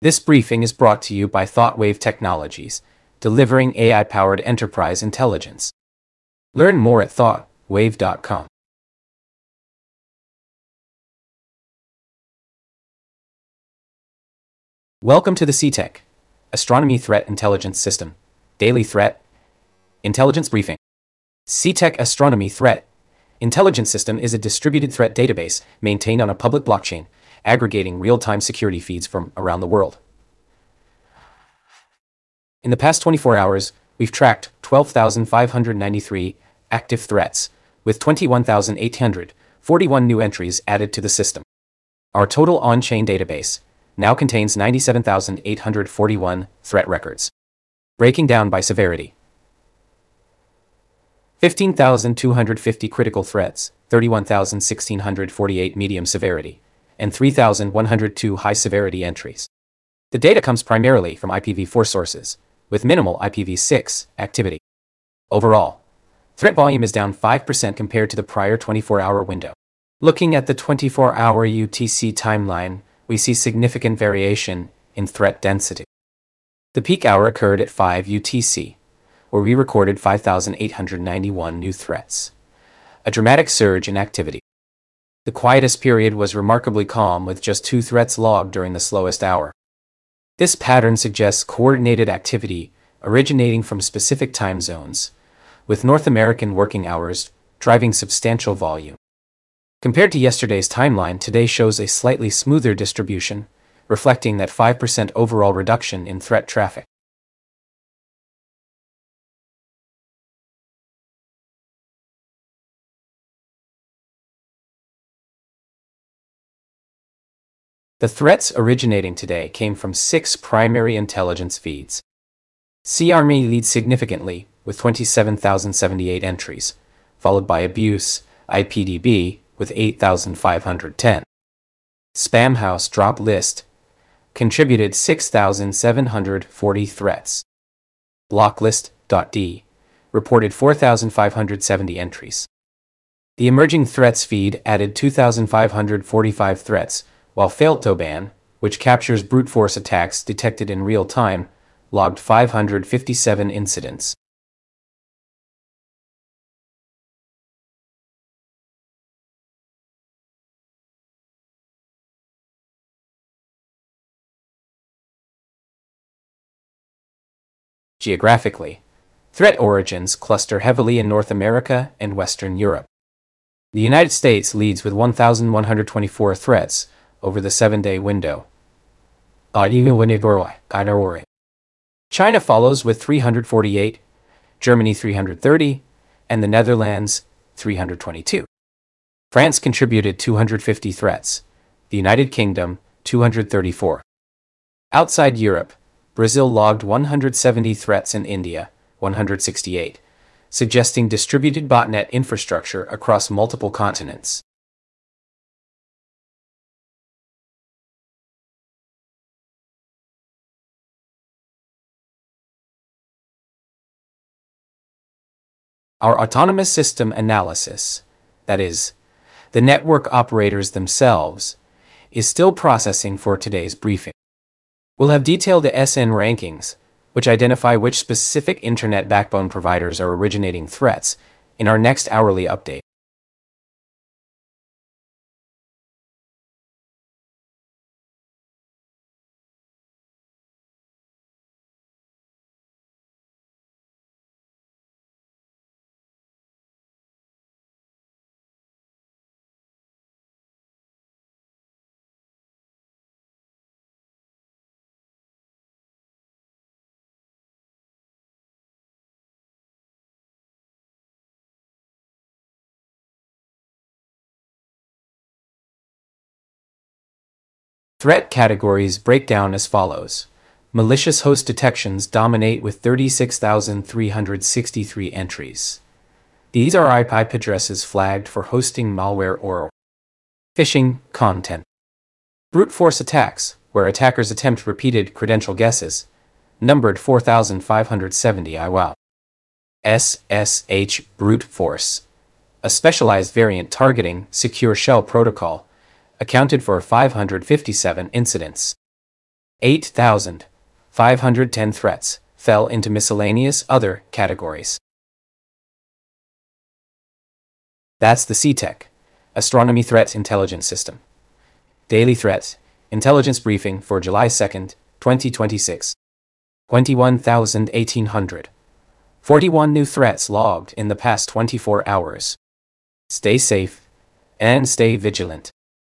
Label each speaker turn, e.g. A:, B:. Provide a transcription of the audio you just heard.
A: This briefing is brought to you by ThoughtWave Technologies, delivering AI-powered enterprise intelligence. Learn more at thoughtwave.com. Welcome to the CTech Astronomy Threat Intelligence System Daily Threat Intelligence Briefing. CTech Astronomy Threat Intelligence System is a distributed threat database maintained on a public blockchain, aggregating real-time security feeds from around the world. In the past 24 hours, we've tracked 12,593 active threats, with 21,841 new entries added to the system. Our total on-chain database now contains 97,841 threat records. Breaking down by severity: 15,250 critical threats, 31,648 medium severity, and 3,102 high-severity entries. The data comes primarily from IPv4 sources, with minimal IPv6 activity. Overall, threat volume is down 5% compared to the prior 24-hour window. Looking at the 24-hour UTC timeline, we see significant variation in threat density. The peak hour occurred at 5 UTC, where we recorded 5,891 new threats, a dramatic surge in activity. The quietest period was remarkably calm, with just 2 threats logged during the slowest hour. This pattern suggests coordinated activity originating from specific time zones, with North American working hours driving substantial volume. Compared to yesterday's timeline, today shows a slightly smoother distribution, reflecting that 5% overall reduction in threat traffic. The threats originating today came from 6 primary intelligence feeds. CARMY leads significantly with 27,078 entries, followed by Abuse, IPDB with 8,510. Spamhaus Drop List contributed 6,740 threats. Blocklist.d reported 4,570 entries. The Emerging Threats feed added 2,545 threats, while Failtoban, which captures brute force attacks detected in real time, logged 557 incidents. Geographically, threat origins cluster heavily in North America and Western Europe. The United States leads with 1,124 threats over the 7-day window. China follows with 348, Germany 330, and the Netherlands 322. France contributed 250 threats, the United Kingdom 234. Outside Europe, Brazil logged 170 threats and India 168, suggesting distributed botnet infrastructure across multiple continents. Our autonomous system analysis, that is, the network operators themselves, is still processing for today's briefing. We'll have detailed SN rankings, which identify which specific internet backbone providers are originating threats, in our next hourly update. Threat categories break down as follows. Malicious host detections dominate with 36,363 entries. These are IP addresses flagged for hosting malware or phishing content. Brute force attacks, where attackers attempt repeated credential guesses, numbered 4,570 IWOW. SSH brute force, a specialized variant targeting secure shell protocol, accounted for 557 incidents. 8,510 threats fell into miscellaneous other categories. That's the CTEC, Astronomy Threat Intelligence System. Daily Threat Intelligence Briefing for July 2nd, 2026. 21,841 new threats logged in the past 24 hours. Stay safe and stay vigilant.